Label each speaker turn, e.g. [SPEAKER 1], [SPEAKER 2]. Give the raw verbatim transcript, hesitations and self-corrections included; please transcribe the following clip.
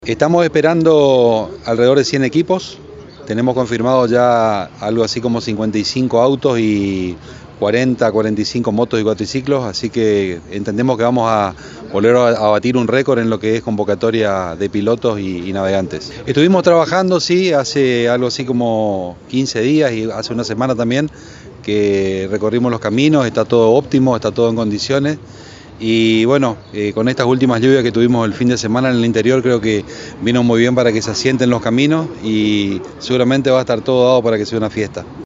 [SPEAKER 1] Estamos esperando alrededor de cien equipos, tenemos confirmado ya algo así como cincuenta y cinco autos y cuarenta, cuarenta y cinco motos y cuatriciclos, así que entendemos que vamos a volver a, a batir un récord en lo que es convocatoria de pilotos y, y navegantes. Estuvimos trabajando, sí, hace algo así como quince días y hace una semana también que recorrimos los caminos, está todo óptimo, está todo en condiciones. Y bueno, eh, con estas últimas lluvias que tuvimos el fin de semana en el interior, creo que vino muy bien para que se asienten los caminos y seguramente va a estar todo dado para que sea una fiesta.